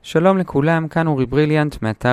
שלום לכולם, כאן אורי בריליאנט מאתר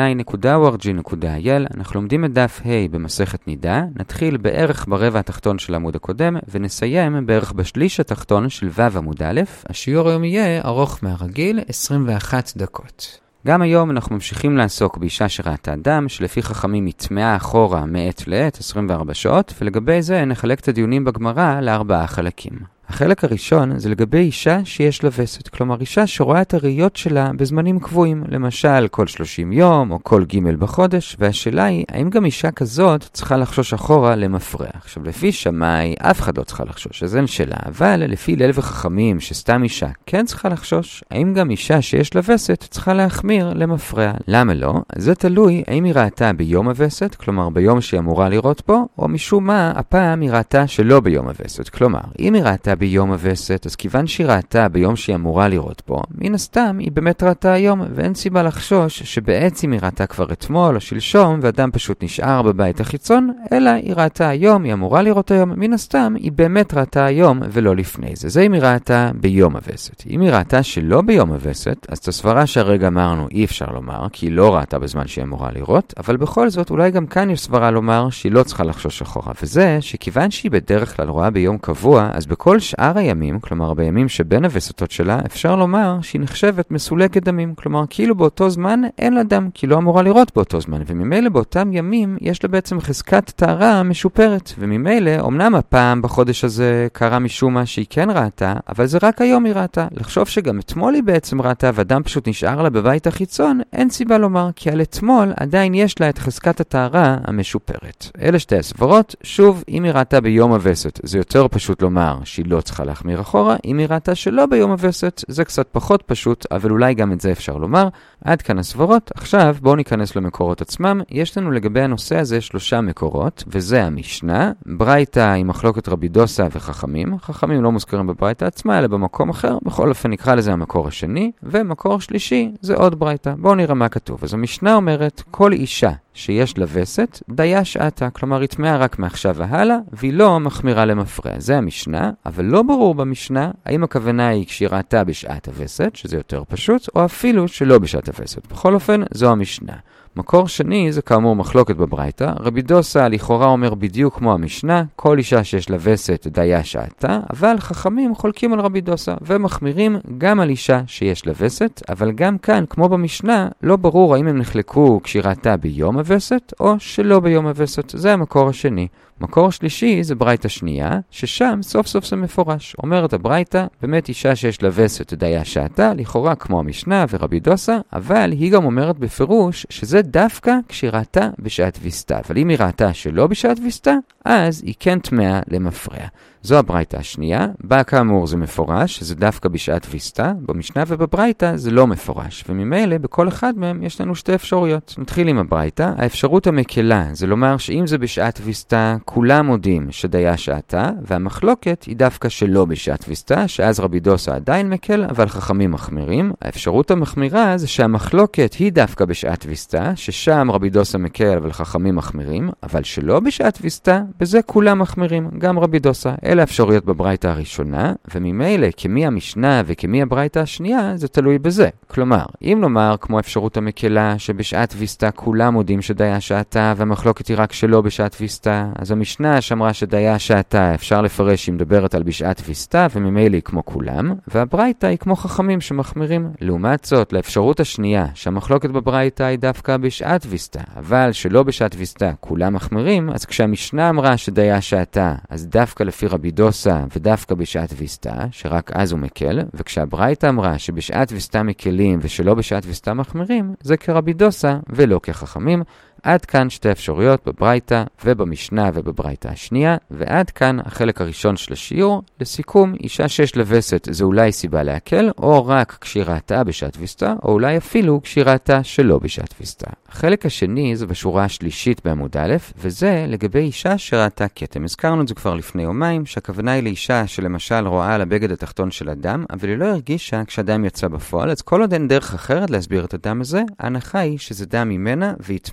sinai.org.il. אנחנו לומדים את דף ה' במסכת נידה. נתחיל בערך ברבע התחתון של עמוד הקודם ונסיים בערך בשליש התחתון של ו' עמוד א'. השיעור היום יהיה ארוך מהרגיל, 21 דקות. גם היום אנחנו ממשיכים לעסוק באישה שראתה דם, שלפי חכמים מתמאה אחורה מעת לעת 24 שעות, ולגבי זה נחלק את הדיונים בגמרא לארבעה חלקים. החלק הראשון זה לגבי אישה שיש לה וסת, כלומר אישה שרואה את הראיות שלה בזמנים קבועים, למשל כל 30 יום או כל ג' בחודש, והשאלה היא האם גם אישה כזאת צריכה לחשוש אחורה למפרע. עכשיו לפי שמאי אף אחד לא צריכה לחשוש, אז אין שאלה, אבל לפי ליל וחכמים שסתם אישה כן צריכה לחשוש, האם גם אישה שיש לה וסת צריכה להחמיר למפרע. למה לא? זה תלוי האם היא ראתה ביום הווסת, כלומר ביום שהיא אמורה לראות פה, או משום מה הפעם היא ראתה שלא ביום הווסת, כלומר אם היא ראתה ביום הווסת, אז כיוון שהיא ראתה ביום שהיא אמורה לראות פה, מן הסתם היא באמת ראתה היום, ואין סיבה לחשוש שבעצם היא ראתה כבר אתמול או שלשום, ואדם פשוט נשאר בבית החיצון, אלא היא ראתה היום, היא אמורה לראות היום, מן הסתם היא באמת ראתה היום ולא לפני זה. זה אם היא ראתה ביום הווסת. אם היא ראתה שלא ביום הווסת, אז את הסברה שהרגע אמרנו אי אפשר לומר, כי היא לא ראתה בזמן שהיא אמורה לראות, אבל בכל זאת אולי גם כאן יש סברה לומר שהיא לא צריכה לחשוש אחורה, וזה שכיוון שהיא בדרך כלל רואה ביום קבוע, אז בכל שאר הימים, כלומר בימים שבין הווסתות שלה, אפשר לומר שהיא נחשבת מסולקת דמים, כלומר כאילו באותו זמן אין לה דם, כי לא אמורה לראות באותו זמן, וממילא באותם ימים יש לה בעצם חזקת טהרה משופרת, וממילא אמנם הפעם בחודש הזה קרה משום מה שהיא כן ראתה, אבל זה רק היום היא ראתה. לחשוב שגם אתמול היא בעצם ראתה ואדם פשוט נשאר לה בבית החיצון, אין סיבה לומר, כי על אתמול עדיין יש לה את חזקת הטהרה המשופרת. אלה שתי הסברות. שוב, אם היא ראתה ביום הווסת, זה יותר פשוט לומר שהיא לא צריכה להחמיר אחורה. אם היא ראתה שלא ביום הווסת, זה קצת פחות פשוט, אבל אולי גם את זה אפשר לומר. עד כאן הסברות. עכשיו בואו ניכנס למקורות עצמם. יש לנו לגבי הנושא הזה 3 מקורות, וזה המשנה. ברייתא היא מחלוקת רבי דוסה וחכמים. חכמים לא מוזכרים בברייתא עצמה, אלא במקום אחר. בכל אופן נקרא לזה המקור השני. ומקור שלישי זה עוד ברייתא. בואו נראה מה כתוב. אז המשנה אומרת, כל אישה שיש לה וסת, דיה שעתה, כלומר היא טמאה רק מעכשיו והלאה, והיא לא מחמירה למפרע. זה המשנה, אבל לא ברור במשנה האם הכוונה היא כשהיא ראתה בשעת הווסת, שזה יותר פשוט, או אפילו שלא בשעת הווסת. בכל אופן, זו המשנה. מקור שני זה כאמור מחלוקת בברייתא. רבי דוסה לכאורה אומר בדיוק כמו המשנה, כל אישה שיש לה וסת דיה שעתה, אבל חכמים חולקים על רבי דוסה ומחמירים גם על אישה שיש לה וסת, אבל גם כאן כמו במשנה לא ברור האם הם נחלקו כשהיא ראתה ביום הווסת או שלא ביום הווסת. זה המקור השני. מקור שלישי זה ברייתא שנייה, ששם סוף סוף זה מפורש. אומרת הברייתא, באמת אישה שיש לה וסת דיה שעתה, לכאורה כמו המשנה ורבי דוסה, אבל היא גם אומרת בפירוש שזה דווקא כשהיא ראתה בשעת ויסתה. אבל אם היא ראתה שלא בשעת ויסתה, אז היא כן טמאה למפרע. זו הברייתא השנייה. בה כאמור זה מפורש, שזה דווקא בשעת ויסתה. במשנה ובברייתא זה לא מפורש. וממילא בכל אחד מהם יש לנו 2 אפשרויות. נתחיל עם הברייתא. האפשרות המקלה זה לומר שאם זה בשעת ויסתה, כולם מודים שדיה שעתה, והמחלוקת היא דווקא שלא בשעת ויסתה, שאז רבי דוסה עדיין מקל, אבל חכמים מחמירים. האפשרות המחמירה זה שהמחלוקת היא דווקא בשעת ויסתה, ששם רבי דוסה מקל, אבל חכמים מחמירים, אבל שלא בשעת ויסתה, בזה כולם מחמירים, גם רבי דוסה. אלה האפשרויות בברייתא הראשונה, וממילא כמי המשנה וכמי הברייתא השנייה, זה תלוי בזה. כלומר, אם נאמר כמו אפשרות המקלה שבשעת ויסתה כולם מודים שדיה שעתה, והמחלוקת היא רק שלא בשעת ויסתה, אז המשנה שאמרה שדיה שעתה אפשר לפרש שהיא מדברת על בשעת ויסתה, וממילא היא כמו כולם, והברייתא היא כמו חכמים שמחמירים. לעומת זאת, לאפשרות השנייה, שהמחלוקת בברייתא היא דווקא בשעת ויסתה, אבל שלא בשעת ויסתה כולם מחמירים, אז כשהמשנה אמרה שדיה שעתה, אז דווקא לפי רבי דוסה ודווקא בשעת ויסתה, שרק אז הוא מקל, וכשהברייתא אמרה שבשעת ויסתה מקלים ושלא בשעת ויסתה מחמירים, זה כרבי דוסה ולא כחכמים. עד כאן 2 אפשרויות בברייתא ובמשנה ובברייתא השנייה, ועד כאן החלק הראשון של השיעור. לסיכום, אישה שיש לה וסת זה אולי סיבה להקל, או רק כשהיא ראתה בשעת ויסתה, או אולי אפילו כשהיא ראתה שלא בשעת ויסתה. החלק השני זה בשורה השלישית בעמוד א', וזה לגבי אישה שראתה כתם. הזכרנו את זה כבר לפני יומיים, שהכוונה היא לאישה שלמשל רואה על הבגד התחתון של הדם, אבל היא לא הרגישה כשהדם יצא בפועל, אז כל עוד אין דרך אחרת להסביר את הדם הזה, ההנחה היא שזה דם ממנה והיא טמאה,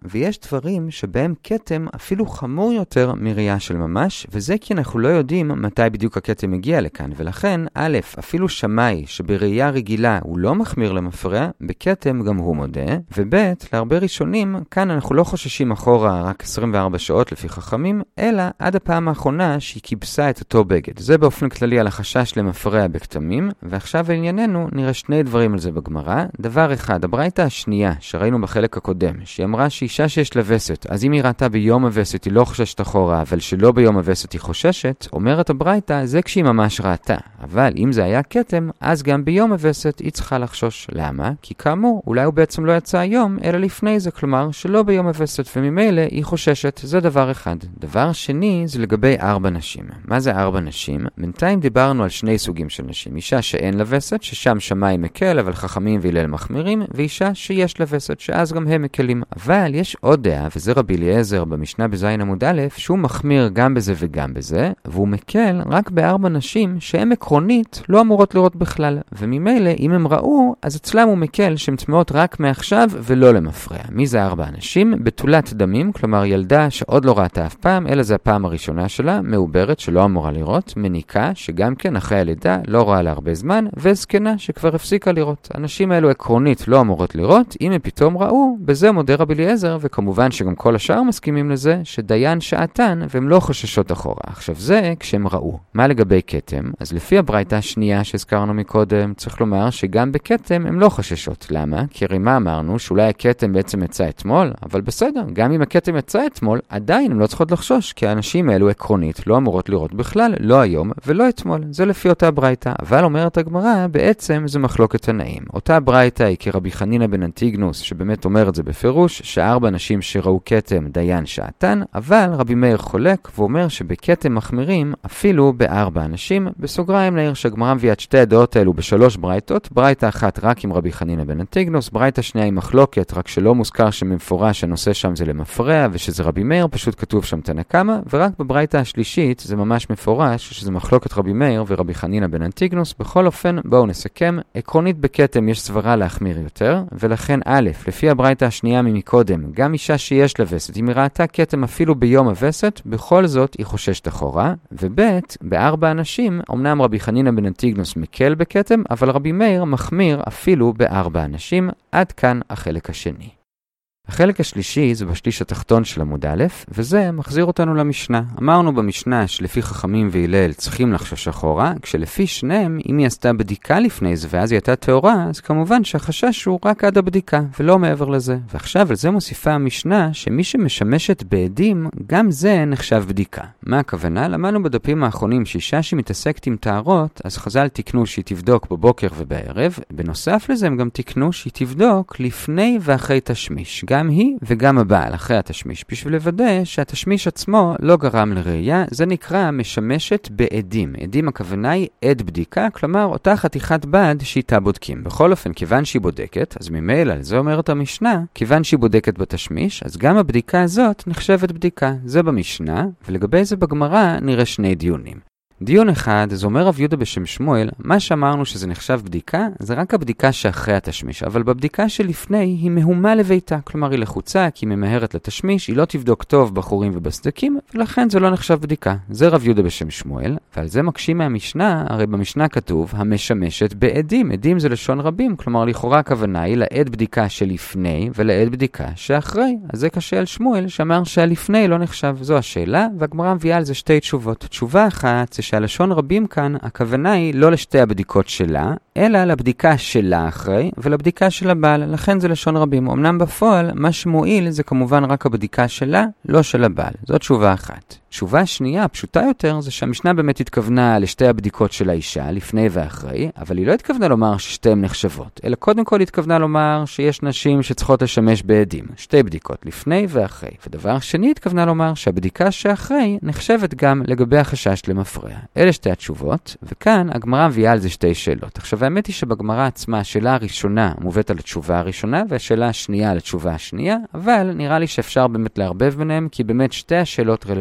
ויש דברים שבהם כתם אפילו חמור יותר מראייה של ממש, וזה כי אנחנו לא יודעים מתי בדיוק הכתם מגיע לכאן, ולכן א', אפילו שמאי שבראייה רגילה הוא לא מחמיר למפרע, בכתם גם הוא מודה, וב', להרבה ראשונים, כאן אנחנו לא חוששים אחורה רק 24 שעות לפי חכמים, אלא עד הפעם האחרונה שהיא קיבסה את אותו בגד. זה באופן כללי על החשש למפרע בכתמים, ועכשיו לענייננו נראה שני דברים על זה בגמרא. דבר אחד, הברייתא השנייה שראינו בחלק הקודם, שהיא אמרה שאישה שיש לה וסת, אז אם היא ראתה ביום הווסת היא לא חוששת אחורה, אבל שלא ביום הווסת היא חוששת, אומרת הברייתא, זה כשהיא ממש ראתה. אבל אם זה היה כתם, אז גם ביום הווסת היא צריכה לחשוש. למה? כי כאמור, אולי הוא בעצם לא יצא היום, אלא לפני זה, כלומר שלא ביום הווסת, וממילא היא חוששת. זה דבר אחד. דבר שני, זה לגבי 4 נשים. מה זה 4 נשים? בינתיים דיברנו על שני סוגים של נשים. אישה שאין לה וסת, ששם שמאי מקל, אבל חכמים והלל מחמירים, ואישה שיש לה וסת, שאז גם הם מקלים. אבל יש עוד דעה, וזה רבי אליעזר במשנה בזין עמוד א', שהוא מחמיר גם בזה וגם בזה, והוא מקל רק ב4 נשים שהן עקרונית לא אמורות לראות בכלל. וממילא, אם הם ראו, אז אצלם הוא מקל שהן טמאות רק מעכשיו ולא למפרע. מי זה 4 אנשים? בתולת דמים, כלומר ילדה שעוד לא ראתה אף פעם, אלא זה הפעם הראשונה שלה, מעוברת שלא אמורה לראות, מניקה שגם כן אחרי הלידה לא רואה לה הרבה זמן, וזקנה שכבר הפסיקה לראות. הנשים האלו עקרונית לא אמורות לראות, אם הם פתאום ראו, בזה מודה רבי אליעזר, וכמובן שגם כל השאר מסכימים לזה, שדיין שעתן והם לא חוששות אחורה. עכשיו זה כשהם ראו. מה לגבי כתם? אז לפי הברייתא השנייה שהזכרנו מקודם, צריך לומר שגם בכתם הם לא חוששות. למה? כי הרי מה אמרנו? שאולי הכתם בעצם יצא אתמול, אבל בסדר, גם אם הכתם יצא אתמול, עדיין הם לא צריכות לחשוש, כי האנשים האלו עקרונית לא אמורות לראות בכלל, לא היום ולא אתמול. זה לפי אותה ברייתא. אבל אומרת הגמרא, בעצם זה מחלוקת תנאים. אותה ברייתא היא כרבי חנינא בן אנטיגנוס, שבאמת אומר את זה בפירוש, ש4 נשים שראו כתם דיין שעתן, אבל רבי מאיר חולק ואומר שבכתם מחמירים אפילו ב4 אנשים. בסוגריים נעיר שהגמרא מביאה את שתי הדעות האלו ב3 ברייתות, ברייתא אחת רק עם רבי חנינא בן אנטיגנוס, ברייתא שנייה עם מחלוקת, רק שלא מוזכר שמפורש הנושא שם זה למפרע, ושזה רבי מאיר, פשוט כתוב שם תנא קמא, ורק בברייתא השלישית זה ממש מפורש, שזה מחלוקת רבי מאיר ורבי חנינא בן אנטיגנוס. בכל אופן, בואו נסכם, עקרונית בכתם יש סברה להחמיר יותר, ולכן א', לפי הברייתא השנייה ממקודם, גם אישה שיש לה וסת, אם היא ראתה כתם אפילו ביום הווסת, בכל זאת היא חוששת אחורה, וב', ב4 אנשים, אמנם רבי חנינא בן אנטיגנוס מקל בכתם, אבל רבי מאיר מחמיר אפילו ב4 אנשים. עד כאן החלק השני. החלק השלישי זה בשליש התחתון של עמוד א', וזה מחזיר אותנו למשנה. אמרנו במשנה שלפי חכמים והלל צריכים לחשוש אחורה, כשלפי שניהם, אם היא עשתה בדיקה לפני זה ואז היא הייתה טהורה, אז כמובן שהחשש הוא רק עד הבדיקה, ולא מעבר לזה. ועכשיו על זה מוסיפה המשנה שמי שמשמשת בעדים, גם זה נחשב בדיקה. מה הכוונה? למדנו בדפים האחרונים שאישה שמתעסקת עם טהרות, אז חז"ל תקנו שהיא תבדוק בבוקר ובערב. בנוסף לזה הם גם תקנו שהיא תבדוק לפני ואחרי תשמיש. גם היא וגם הבעל אחרי התשמיש, בשביל לוודא שהתשמיש עצמו לא גרם לראייה. זה נקרא משמשת בעדים. עדים הכוונה היא עד בדיקה, כלומר אותה חתיכת בד שאיתה בודקים. בכל אופן, כיוון שהיא בודקת, אז ממילא, זה אומרת המשנה, כיוון שהיא בודקת בתשמיש, אז גם הבדיקה הזאת נחשבת בדיקה. זה במשנה, ולגבי זה בגמרא נראה שני דיונים. דיון אחד, זה אומר רב יהודה בשם שמואל, מה שאמרנו שזה נחשב בדיקה, זה רק הבדיקה שאחרי התשמיש, אבל בבדיקה שלפני היא מהומה לביתה, כלומר היא לחוצה, כי היא ממהרת לתשמיש, היא לא תבדוק טוב בחורים ובסדקים, ולכן זה לא נחשב בדיקה. זה רב יהודה בשם שמואל, ועל זה מקשים מהמשנה, הרי במשנה כתוב, המשמשת בעדים. עדים זה לשון רבים, כלומר לכאורה הכוונה היא לעד בדיקה שלפני ולעד בדיקה שאחרי. אז זה קשה על שמואל, שאמר שהלפני לא נחשב. זו השאלה, והגמרא מביאה על זה שתי תשובות. תשובה אחת זה שהלשון רבים כאן, הכוונה היא לא לשתי הבדיקות שלה, אלא לבדיקה שלה אחרי, ולבדיקה של הבעל. לכן זה לשון רבים. אמנם בפועל, מה שמועיל זה כמובן רק הבדיקה שלה, לא של הבעל. זאת תשובה אחת. תשובה שנייה, פשוטה יותר, זה שהמשנה באמת התכוונה לשתי הבדיקות של האישה, לפני ואחרי, אבל היא לא התכוונה לומר ששתיהן נחשבות, אלא קודם כל התכוונה לומר שיש נשים שצריכות לשמש בעדים, שתי בדיקות, לפני ואחרי. ודבר שני התכוונה לומר שהבדיקה שאחרי נחשבת גם לגבי החשש למפרע. אלה שתי התשובות, וכאן הגמרא מביאה על זה שתי שאלות. עכשיו, האמת היא שבגמרא עצמה השאלה הראשונה מובאת על התשובה הראשונה, והשאלה השנייה על התשובה השנייה, אבל נראה לי שאפשר באמת להרבב ביניהם, כי באמת שתי השאלות רלוונטיות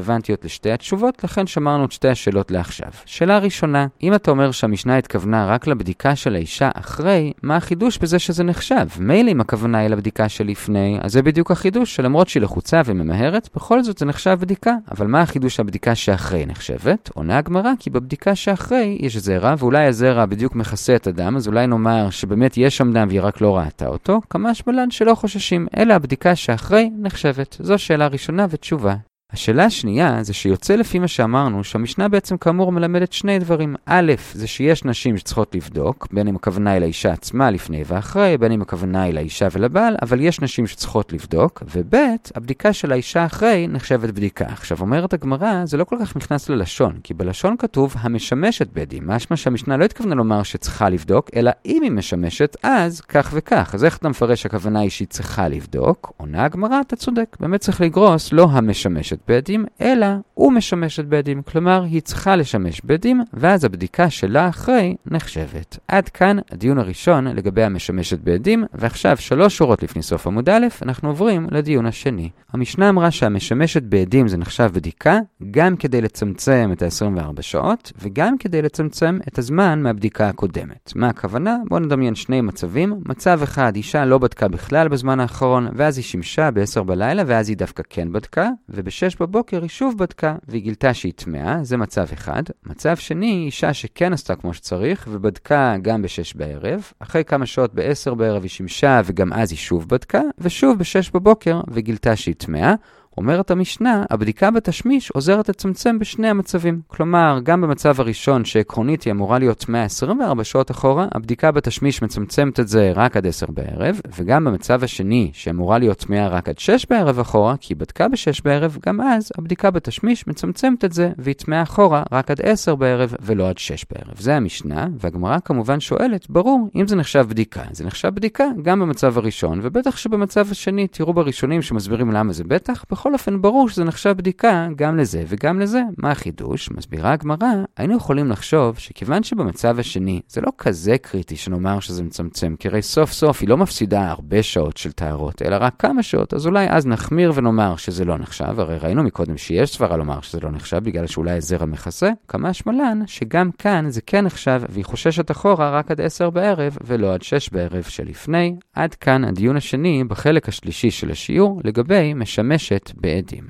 לענות לשתי התשובות, לכן שמרנו את שתי השאלות לעכשיו. שאלה ראשונה, אם אתה אומר שהמשנה התכוונה רק לבדיקה של האישה אחרי, מה החידוש בזה שזה נחשב? מילא אם הכוונה היא לבדיקה שלפני, אז זה בדיוק החידוש, שלמרות שהיא לחוצה וממהרת, בכל זאת זה נחשב בדיקה. אבל מה החידוש הבדיקה שאחרי נחשבת? עונה הגמרא, כי בבדיקה שאחרי יש זרע, ואולי הזרע בדיוק מכסה את הדם, אז אולי נאמר שבאמת יש שם דם והיא רק לא ראתה אותו, כמה שמלן שלא חוששים, אלא הבדיקה שאחרי נחשבת. זו שאלה ראשונה ותשובה. השאלה השנייה זה שיוצא לפי מה שאמרנו שהמשנה בעצם כאמור מלמדת שני דברים. א', זה שיש נשים שצריכות לבדוק, בין אם הכוונה היא לאישה עצמה לפני ואחרי, בין אם הכוונה היא לאישה ולבעל, אבל יש נשים שצריכות לבדוק, וב', הבדיקה של האישה אחרי נחשבת בדיקה. עכשיו אומרת הגמרא, זה לא כל כך נכנס ללשון, כי בלשון כתוב המשמשת בדים, משמע שהמשנה לא התכוונה לומר שצריכה לבדוק, אלא אם היא משמשת, אז כך וכך. אז איך אתה מפרש הכוונה היא שהיא צריכה לבדוק? עונה הגמרא, אתה צודק. באמת צריך לגרוס לא המשמשת בדים, אלא הוא משמשת בדים. כלומר, היא צריכה לשמש בדים, ואז הבדיקה שלה אחרי נחשבת. עד כאן הדיון הראשון לגבי המשמשת בדים, ועכשיו 3 שורות לפני סוף עמוד א', אנחנו עוברים לדיון השני. המשנה אמרה שהמשמשת בדים זה נחשב בדיקה, גם כדי לצמצם את ה-24 שעות, וגם כדי לצמצם את הזמן מהבדיקה הקודמת. מה הכוונה? בואו נדמיין שני מצבים. מצב אחד, אישה לא בדקה בכלל בזמן האחרון, ואז היא שימשה ב-10 בלילה, ואז היא דווקא כן בדקה, וב-6 בבוקר היא שוב בדקה, והיא גילתה שהיא טמאה, זה מצב אחד. מצב שני, אישה שכן עשתה כמו שצריך, ובדקה גם ב-6 בערב, אחרי כמה שעות ב-10 בערב היא שימשה, וגם אז היא שוב בדקה, ושוב ב-6 בבוקר, וגילתה שהיא טמאה. אומרת המשנה, הבדיקה בתשמיש עוזרת לצמצם בשני המצבים. כלומר, גם במצב הראשון שעקרונית היא אמורה להיות 124 שעות אחורה, הבדיקה בתשמיש מצמצמת את זה רק עד 10 בערב, וגם במצב השני שאמורה להיות 100 רק עד 6 בערב אחורה, כי היא בדקה ב-6 בערב, גם אז הבדיקה בתשמיש מצמצמת את זה, והיא 100 אחורה רק עד 10 בערב ולא עד 6 בערב. זה המשנה, והגמרא כמובן שואלת, ברור, אם זה נחשב בדיקה, זה נחשב בדיקה גם במצב הראשון, ובטח שבמצב השני, תראו בראשונים שמסבירים למה זה בטח, בכל אופן ברור שזה נחשב בדיקה גם לזה וגם לזה. מה החידוש? מסבירה הגמרא, היינו יכולים לחשוב שכיוון שבמצב השני זה לא כזה קריטי שנאמר שזה מצמצם, כי הרי סוף סוף היא לא מפסידה הרבה שעות של טהרות, אלא רק כמה שעות, אז אולי אז נחמיר ונאמר שזה לא נחשב, הרי ראינו מקודם שיש סברה לומר שזה לא נחשב, בגלל שאולי הזרע מכסה, כמה שמלן שגם כאן זה כן נחשב, והיא חוששת אחורה רק עד 10 בערב ולא עד 6 בערב שלפני. עד כאן הדיון השני בחלק השלישי של השיעור לגבי משמשת בעדים.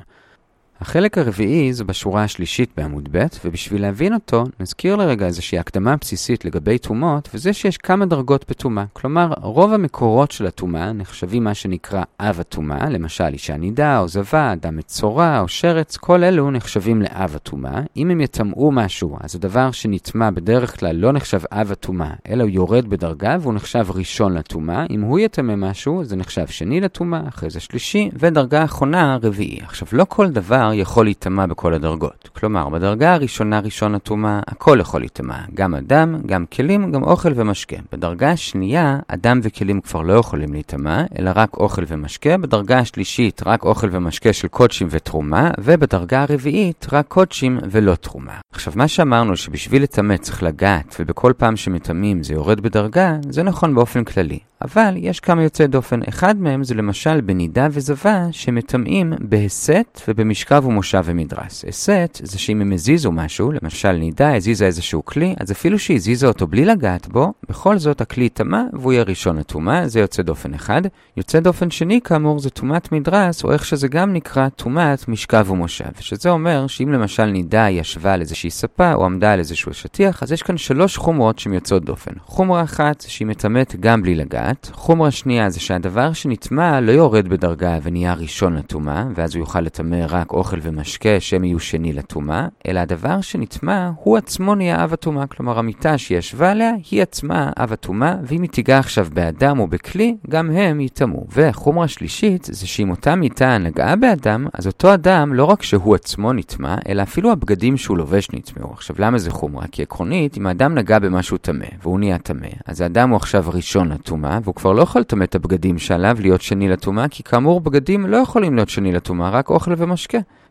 החלק הרביעי זה בשורה השלישית בעמוד ב', ובשביל להבין אותו נזכיר לרגע איזושהי הקדמה בסיסית לגבי תומות, וזה שיש כמה דרגות בתומה. כלומר, רוב המקורות של התומה נחשבים מה שנקרא אב התומה, למשל אישה נידה או זבה, אדם מצורע או שרץ, כל אלו נחשבים לאב התומה. אם הם יטמאו משהו, אז הדבר שנטמא בדרך כלל לא נחשב אב התומה, אלא הוא יורד בדרגה והוא נחשב ראשון לתומה. אם הוא יטמא משהו, זה נחשב שני לתומה, אחרי זה שלישי, ודרגה אחרונה רביעי. עכשיו, לא כל דבר יכול להיטמא בכל הדרגות. כלומר, בדרגה הראשונה ראשון התומה, הכל יכול להיטמא. גם אדם, גם כלים, גם אוכל ומשקה. בדרגה השנייה, אדם וכלים כבר לא יכולים להיטמא, אלא רק אוכל ומשקה. בדרגה השלישית, רק אוכל ומשקה של קודשים ותרומה, ובדרגה הרביעית, רק קודשים ולא תרומה. עכשיו, מה שאמרנו שבשביל לטמא צריך לגעת, ובכל פעם שמטמאים זה יורד בדרגה, זה נכון באופן כללי. אבל יש כמה יוצאי דופן. אחד מהם זה למשל בנידה וזבה שמטמאים בהסת ובמשכב ומושב ומדרס. הסת זה שאם הם הזיזו משהו, למשל נידה הזיזה איזשהו כלי, אז אפילו שהיא הזיזה אותו בלי לגעת בו, בכל זאת הכלי טמא והוא יהיה ראשון לתומה. זה יוצא דופן אחד. יוצא דופן שני כאמור זה תומת מדרס, או איך שזה גם נקרא תומת משכב ומושב, שזה אומר שאם למשל נידה ישבה על איזושהי ספה או עמדה על איזשהו שטיח, אז יש כאן 3 חומרות שיוצאות דופן. חומרה אחת שהיא מטמאת גם בלי לגעת. חומרה שנייה זה שהדבר שנטמא לא יורד בדרגה ונהיה ראשון לתומה, ואז הוא יוכל לטמא רק אוכל ומשקה שהם יהיו שני לתומה, אלא הדבר שנטמא הוא עצמו נהיה אב התומה. כלומר המיטה שישבה עליה היא עצמה אב התומה, ואם היא תיגע עכשיו באדם או בכלי, גם הם יטמאו. וחומרה שלישית זה שאם אותה מיטה נגעה באדם, אז אותו אדם לא רק שהוא עצמו נטמא, אלא אפילו הבגדים שהוא לובש נטמאו. עכשיו למה זה חומרה? כי עקרונית אם האדם נגע במשהו טמא והוא נהיה טמא, אז האדם הוא עכשיו ראשון לתומה, והוא כבר לא יכול לטמא את הבגדים שעליו להיות שני לתומה, כי כאמור בגדים לא יכולים להיות שני לתומה, רק אוכל ומשקה.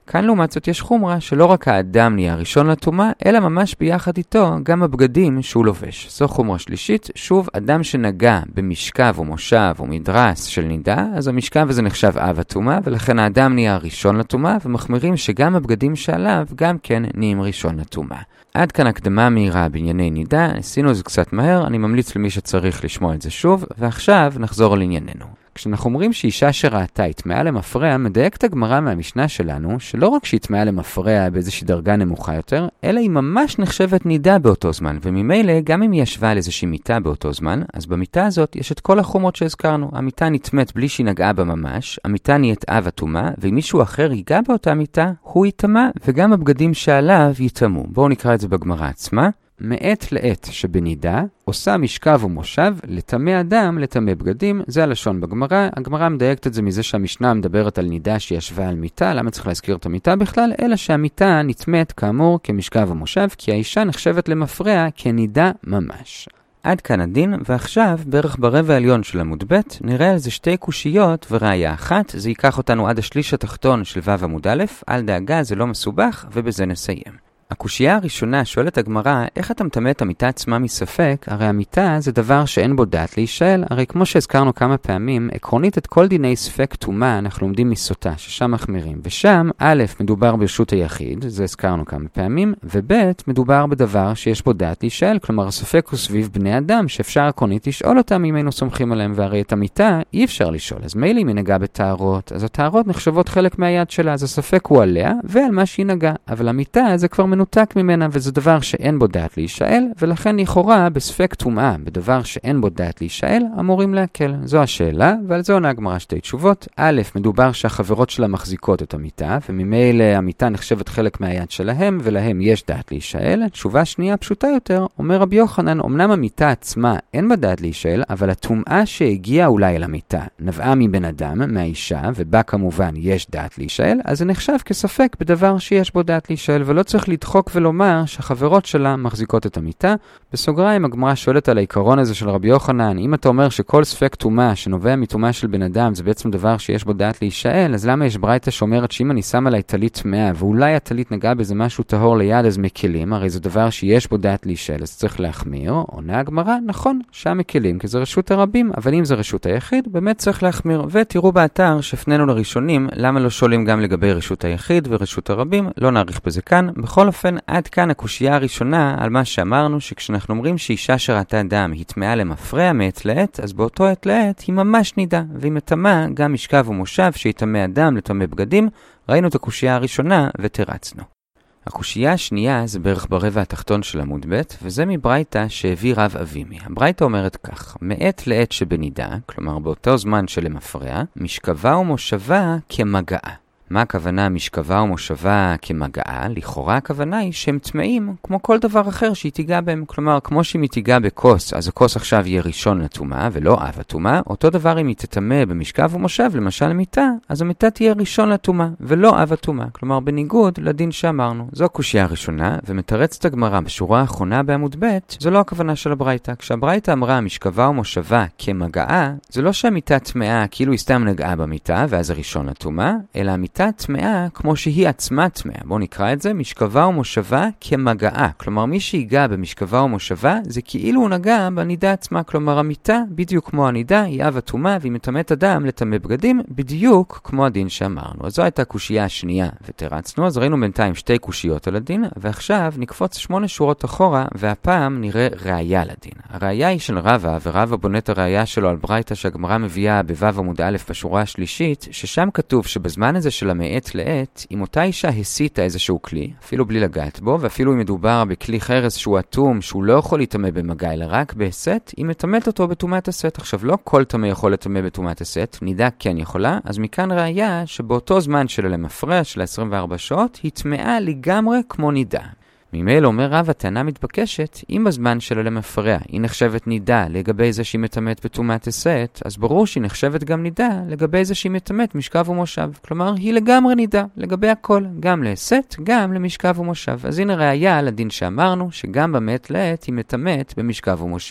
כאן לעומת זאת יש חומרה שלא רק האדם נהיה הראשון לטומאה, אלא ממש ביחד איתו גם הבגדים שהוא לובש. זו חומרה שלישית, שוב, אדם שנגע במשכב או מושב או מדרס של נידה, אז המשכב הזה נחשב אב הטומאה, ולכן האדם נהיה הראשון לטומאה, ומחמירים שגם הבגדים שעליו גם כן נהיים ראשון לטומאה. עד כאן הקדמה מהירה בענייני נידה, עשינו את זה קצת מהר, אני ממליץ למי שצריך לשמוע את זה שוב, ועכשיו נחזור לענייננו. כשאנחנו אומרים שאישה שראתה התמאה למפרע, מדייקת הגמרא מהמשנה שלנו, שלא רק שהתמאה למפרע באיזושהי דרגה נמוכה יותר, אלא היא ממש נחשבת נידה באותו זמן, וממילא גם אם היא ישבה על איזושהי מיטה באותו זמן, אז במיטה הזאת יש את כל החומות שהזכרנו. המיטה נטמאת בלי שהיא נגעה בה ממש, המיטה נהיית אב הטומאה, ואם מישהו אחר ייגע באותה מיטה, הוא יטמא, וגם הבגדים שעליו יטמאו. בואו נקרא את זה בגמרא עצמה. מעת לעת שבנידה, עושה משכב ומושב, לטמא אדם, לטמא בגדים, זה הלשון בגמרא. הגמרא מדייקת את זה מזה שהמשנה מדברת על נידה שישבה על מיטה, למה צריך להזכיר את המיטה בכלל? אלא שהמיטה נטמאת כאמור כמשכב ומושב, כי האישה נחשבת למפרע כנידה ממש. עד כאן הדין, ועכשיו, בערך ברבע העליון של עמוד ב', נראה על זה שתי קושיות וראיה אחת, זה ייקח אותנו עד השליש התחתון של ו' עמוד א', אל דאגה, זה לא מסובך, ובזה נסיים. הקושייה הראשונה שואלת הגמרא, איך אתה מטמא את המיטה עצמה מספק? הרי המיטה זה דבר שאין בו דעת להישאל, הרי כמו שהזכרנו כמה פעמים, עקרונית את כל דיני ספק טומאה אנחנו לומדים מסוטה, ששם מחמירים. ושם, א', מדובר ברשות היחיד, זה הזכרנו כמה פעמים, וב', מדובר בדבר שיש בו דעת להישאל, כלומר הספק הוא סביב בני אדם, שאפשר עקרונית לשאול אותם אם היינו סומכים עליהם, והרי את המיטה אי אפשר לשאול. אז מילא אם היא נגעה בתארות, אז התארות נחשבות חלק מהיד שלה, אז הספק הוא עליה ועל מה שהיא נגעה. אבל המיטה זה כבר מנותק ממנה, וזה דבר שאין בו דעת להישאל, ולכן לכאורה בספק טומאה, בדבר שאין בו דעת להישאל, אמורים להקל. זו השאלה, ועל זה עונה הגמרא שתי תשובות. א', מדובר שהחברות שלה מחזיקות את המיטה, וממילא המיטה נחשבת חלק מהיד שלהם, ולהם יש דעת להישאל. תשובה שנייה פשוטה יותר, אומר רבי יוחנן, אמנם המיטה עצמה אין בה דעת להישאל, אבל הטומאה שהגיעה אולי אל המיטה, נבעה מבן אדם, מהאישה, ובה כמובן יש דעת להישאל, אז זה נחשב כספק בדבר שיש בו דעת להישאל, ולא צריך לדחוק ולומר שהחברות שלה מחזיקות את המיטה. בסוגריים הגמרא שואלת על העיקרון הזה של רבי יוחנן, אם אתה אומר שכל ספק טומאה שנובע מטומאה של בן אדם זה בעצם דבר שיש בו דעת להישאל, אז למה יש ברייתא שאומרת שאם אני שם עליי טלית טמאה ואולי הטלית נגע באיזה משהו טהור ליד אז מקלים, הרי זה דבר שיש בו דעת להישאל, אז צריך להחמיר. עונה הגמרא, נכון, שם מקלים כי זה רשות הרבים, אבל אם זה רשות היחיד באמת צריך להחמיר. ותראו באתר שהפנינו לראשונים למה לא שואלים גם לגבי רשות היחיד ורשות הרבים, לא נאריך בזה כאן. בכל אופן, עד כאן הקושייה הראשונה על מה שאמרנו, שכשאנחנו אומרים שאישה שראתה דם היא טמאה למפרע מעת לעת, אז באותו עת לעת היא ממש נידה, והיא מטמאה גם משכב ומושב שהיא טמא אדם לטמא בגדים. ראינו את הקושייה הראשונה ותרצנו. הקושייה השנייה זה בערך ברבע התחתון של עמוד ב', וזה מברייתא שהביא רב אבימי. הברייתא אומרת כך, מעת לעת שבנידה, כלומר באותו זמן שלמפרע, משכבה ומושבה כמגעה. מה הכוונה משכבה ומושבה כמגעה? לכאורה הכוונה היא שהם טמאים כמו כל דבר אחר שהיא תיגע בהם. כלומר, כמו שהיא תיגע בכוס, אז הכוס עכשיו יהיה ראשון לטומאה ולא אב הטומאה. אותו דבר אם היא תטמא במשכב ומושב, למשל מיטה, אז המיטה תהיה ראשון לטומאה ולא אב הטומאה. כלומר, בניגוד לדין שאמרנו. זו הקושייה הראשונה, ומתרצת הגמרא בשורה האחרונה בעמוד ב', זו לא הכוונה של הברייתא. כשהברייתא אמרה משכבה ומושבה כמגעה, זה לא שהמיטה טמאה כאילו היא סתם נגעה במיטה ואז הראשון לטומאה, אלא המיטה טמאה כמו שהיא עצמה טמאה. בואו נקרא את זה, משכבה ומושבה כמגעה. כלומר, מי שיגע במשכבה ומושבה זה כאילו הוא נגע בנידה עצמה. כלומר, המיטה בדיוק כמו הנידה היא אב הטומאה, והיא מטמאת אדם לטמא בגדים בדיוק כמו הדין שאמרנו. אז זו הייתה הקושייה השנייה ותרצנו. אז ראינו בינתיים שתי קושיות על הדין, ועכשיו נקפוץ 8 שורות אחורה, והפעם נראה ראיה לדין. הראיה היא של רבא, ורבא בונה את הראיה שלו על ברייתא שהגמרא מביאה בו' עמוד א' בשורה השלישית, ששם כתוב שבזמן הזה של מעת לעת, אם אותה אישה הסיטה איזשהו כלי, אפילו בלי לגעת בו, ואפילו אם מדובר בכלי חרס שהוא אטום, שהוא לא יכול להטמא במגע, אלא רק בהסת, היא מטמאת אותו בטומאת הסת. עכשיו, לא כל טמא יכול לטמא בטומאת הסת, נידה כן יכולה, אז מכאן ראיה שבאותו זמן שלה למפרע, של 24 שעות, היא טמאה לגמרי כמו נידה. ממילא אומר רב, הטענה מתבקשת, אם בזמן שלה למפרע היא נחשבת נידה לגבי זה שהיא מטמאת בטומאת הסת, אז ברור שהיא נחשבת גם נידה לגבי זה שהיא מטמאת משכב ומושב. כלומר, היא לגמרי נידה לגבי הכל, גם להסת, גם למשכב ומושב. אז הנה ראיה על הדין שאמרנו, שגם במעת לעת היא מטמאת במשכב ומושב.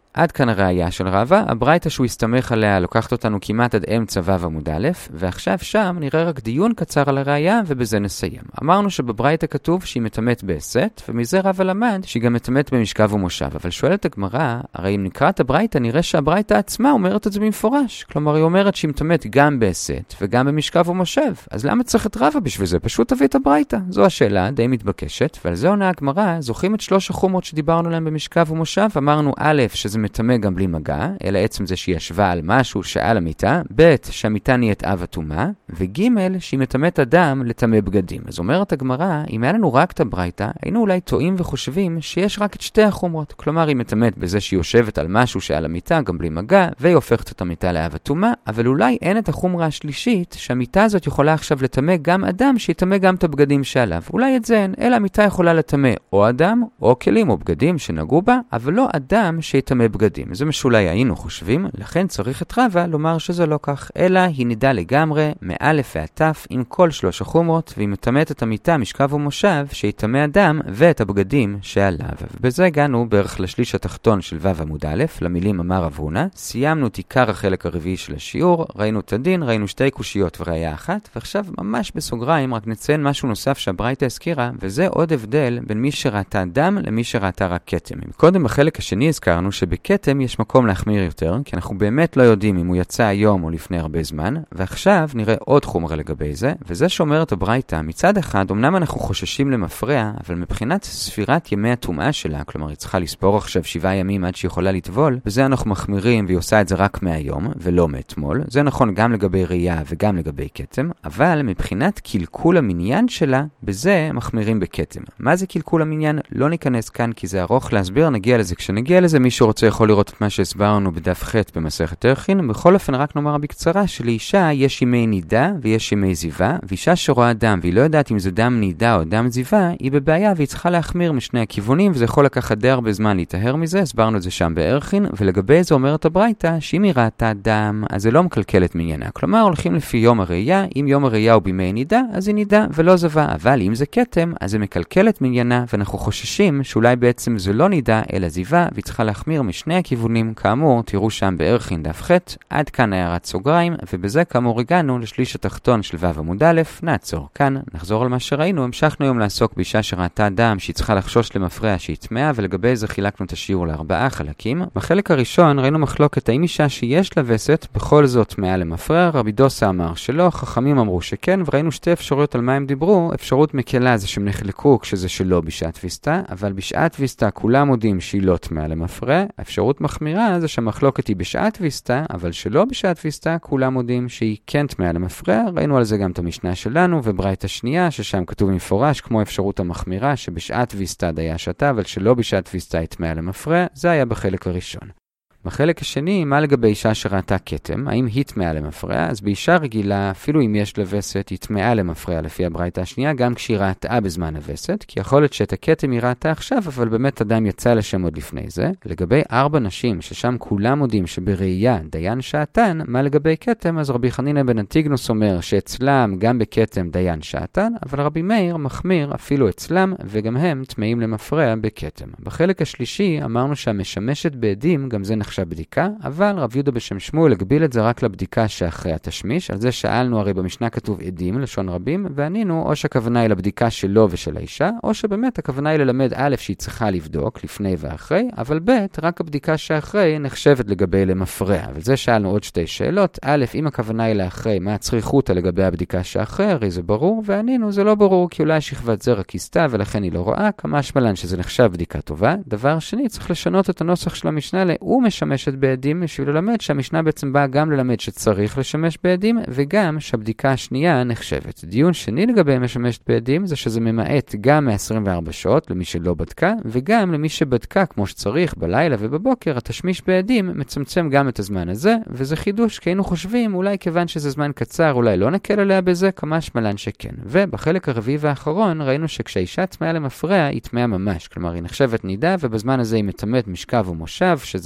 עד כאן הראייה של רבא, הברייתא שהוא הסתמך עליה לוקחת אותנו כמעט עד אמצע ו' עמוד א', ועכשיו שם נראה רק דיון קצר על הראייה ובזה נסיים. אמרנו שבברייתא כתוב שהיא מטמאת בהסת, ומזה רבא למד שהיא גם מטמאת במשכב ומושב, אבל שואלת הגמרא, הרי אם נקרא את הברייתא נראה שהברייתא עצמה אומרת את זה במפורש, כלומר היא אומרת שהיא מטמאת גם בהסת וגם במשכב ומושב, אז למה צריך את רבא בשביל זה? פשוט תביא את הברייתא. זו השאלה די מתבקשת, ועל זה עונה הגמרא, זוכרים את 3 החומרות שדיברנו עליהם במשכב ומושב? אמרנו א' שזה מטמא גם בלי מגע, אלא עצם זה שהיא ישבה על משהו שעל המיטה, ב' שהמיטה נהיית אב הטומאה, וג' שהיא מטמאת אדם לטמא בגדים. אז אומרת הגמרא, אם היה לנו רק את הברייתא, היינו אולי טועים וחושבים שיש רק את 2 החומרות. כלומר, היא מטמאת בזה שהיא יושבת על משהו שעל המיטה גם בלי מגע, והיא הופכת את המיטה לאב הטומאה, אבל אולי אין את החומרה השלישית שהמיטה הזאת יכולה עכשיו לטמא גם אדם שיטמא גם את הבגדים שעליו. אולי את זה אין, אלא המיטה יכולה לטמא או אדם או כלים או בגדים שנגעו בה, אבל לא אדם שיטמא בגדים. זה משאולי היינו חושבים, לכן צריך את רבא לומר שזה לא כך, אלא היא נידה לגמרי מאלף ועד תף עם כל 3 החומרות, והיא מטמאת את המיטה, משכב ומושב, שיטמא אדם ואת הבגדים שעליו. ובזה הגענו בערך לשליש התחתון של ו' עמוד א', למילים אמר רב הונא. סיימנו את עיקר החלק הרביעי של השיעור, ראינו את הדין, ראינו 2 קושיות וראיה אחת, ועכשיו ממש בסוגריים רק נציין משהו נוסף שהברייתא הזכירה, וזה עוד הבדל בין מי שראתה דם למי שראתה רק כתם. קודם בחלק השני הזכרנו שבכתם יש מקום להחמיר יותר, כי אנחנו באמת לא יודעים אם הוא יצא היום או לפני הרבה זמן, ועכשיו נראה עוד חומרה לגבי זה, וזה שאומרת הברייתא, מצד אחד, אמנם אנחנו חוששים למפרע, אבל מבחינת ספירת ימי הטומאה שלה, כלומר היא צריכה לספור עכשיו 7 ימים עד שהיא יכולה לטבול, בזה אנחנו מחמירים והיא עושה את זה רק מהיום, ולא מאתמול. זה נכון גם לגבי ראייה וגם לגבי כתם, אבל מבחינת קלקול המניין שלה, בזה מחמירים בכתם. מה זה קלקול המניין? לא ניכנס כאן כי זה ארוך להסביר, נגיע לזה כשנגיע לזה. מי שרוצה יכול לראות את מה שהסברנו בדף ח' במסכת ערכין. בכל אופן רק נאמר בקצרה שלאישה יש ימי נידה ויש ימי זיווה, ואישה שרואה דם והיא לא יודעת אם זה דם נידה או דם זיווה, היא בבעיה והיא צריכה להחמיר משני הכיוונים, וזה יכול לקחת די הרבה זמן להתאהר מזה. הסברנו את זה שם בערכין, ולגבי זה אומרת הברייתא שאם היא ראתה דם אז זה לא מקלקל את מניינה, כלומר הולכים לפי יום הראייה. אם יום הראייה הוא בימי נידה אז היא נידה ולא זיווה, אבל אם זה כתם אז זה מקלקל את מניינה, ואנחנו חוששים שאולי בעצם זה לא נידה אלא זיווה, והיא צריכה להחמיר משני הכיוונים. כאמור תראו שם בערכין דף ח'. עד כאן הערת סוגריים, ובזה כאמור הגענו לשליש התחתון של ו' עמוד א'. נעצור כאן, נחזור על מה שראינו. המשכנו היום לעסוק באישה שראתה דם שהיא צריכה לחשוש למפרע שהיא טמאה, ולגבי זה חילקנו את השיעור ל4 חלקים. בחלק הראשון ראינו מחלוקת האם אישה שיש לה וסת בכל זאת טמאה למפרע. רבי דוסה אמר שלא, חכמים אמרו שכן, וראינו 2 אפשרויות על מה הם דיברו. אפשרות מקלה זה שהם נחלקו כשזה שלא בשעת ויסתה, אבל בשעת ויסתה כולם מודים שהיא לא טמאה למפרע. האפשרות מחמירה זה שהמחלוקת היא בשעת ויסתה, אבל שלא בשעת ויסתה כולם מודים שהיא כן טמאה למפרע. ראינו על זה גם את המשנה שלנו וברייתא שנייה, ששם כתוב מפורש כמו אפשרות המחמירה שבשעת ויסתה דייה שתה, אבל שלא בשעת ויסתה היא טמאה למפרע. זה היה בחלק הראשון. בחלק השני, מה לגבי אישה שראתה כתם? האם היא טמאה למפרע? אז באישה רגילה, אפילו אם יש לה וסת, היא טמאה למפרע לפי הברייתא השנייה, גם כשהיא ראתה בזמן הווסת, כי יכול להיות שאת הכתם היא ראתה עכשיו, אבל באמת אדם יצא לשם עוד לפני זה. לגבי 4 נשים, ששם כולם מודים שבראייה דיין שעתן, מה לגבי כתם? אז רבי חנינא בן אנטיגנוס אומר שאצלם גם בכתם דיין שעתן, אבל רבי מאיר מחמיר אפילו אצלם, וגם הם טמאים למפרע בכתם. בחלק השלישי אמרנו שהמשמשת בעדים, גם זה נחשב בדיקה, אבל רב יהודה בשם שמואל הגביל את זה רק לבדיקה שאחרי התשמיש. על זה שאלנו, הרי במשנה כתוב עדים, לשון רבים, וענינו או שהכוונה היא לבדיקה שלו ושל האישה, או שבאמת הכוונה היא ללמד א' שהיא צריכה לבדוק לפני ואחרי, אבל ב' רק הבדיקה שאחרי נחשבת לגבי למפרע. ועל זה שאלנו עוד 2 שאלות. א', אם הכוונה היא לאחרי, מה הצריכות לגבי הבדיקה שאחרי? הרי זה ברור, וענינו זה לא ברור, כי אולי שכבת זרע כיסתה ולכן היא לא רואה, כמה שמלן שזה נחשב בדיקה טובה. דבר שני, צריך לשנות את הנוסח של המשנה הוא משמשת בעדים, בשביל ללמד שהמשנה בעצם באה גם ללמד שצריך לשמש בעדים, וגם שהבדיקה השנייה נחשבת. דיון שני לגבי משמשת בעדים זה שזה ממעט גם מ-24 שעות למי שלא בדקה, וגם למי שבדקה כמו שצריך בלילה ובבוקר, התשמיש בעדים מצמצם גם את הזמן הזה, וזה חידוש, כי היינו חושבים אולי כיוון שזה זמן קצר אולי לא נקל עליה בזה, כמה שמלן שכן. ובחלק הרביעי והאחרון ראינו שכשהאישה טמאה למפרע היא טמאה ממש, כלומר היא נחשבת נידה, ובזמן הזה היא מטמאת משכב ומושב, שזה נחשב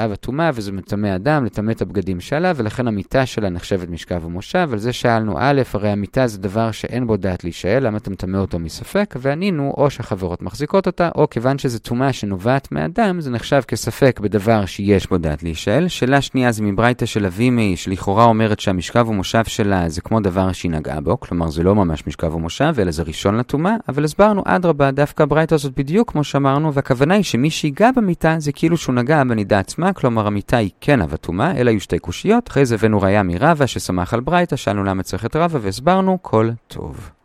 נראה וטומאה, וזה מטמא אדם, לטמא את הבגדים שלה, ולכן המיטה שלה נחשבת משכב ומושב. על זה שאלנו, א', הרי המיטה זה דבר שאין בו דעת להישאל, למה אתה מטמא אותו מספק? וענינו, או שהחברות מחזיקות אותה, או כיוון שזה טומאה שנובעת מאדם, זה נחשב כספק בדבר שיש בו דעת להישאל. שאלה שנייה זה מברייתא של אבימי, שלכאורה אומרת שהמשכב ומושב שלה זה כמו דבר שהיא נגעה בו, כלומר זה לא ממש משכב ומושב, אלא זה ראשון לטומאה, אבל הסברנו אדרבה, דווקא הברייתא הזאת בדיוק כמו שאמרנו, והכוונה היא שמי שיגע במיטה זה כאילו שהוא נגע בנידה עצמה, כלומר המיטה היא כן אבל טומאה, אלא יהיו שתי קושיות. אחרי זה הבאנו ראיה מרבא שסמך על ברייתא, שאלנו למה צריך את רבא והסברנו כל טוב.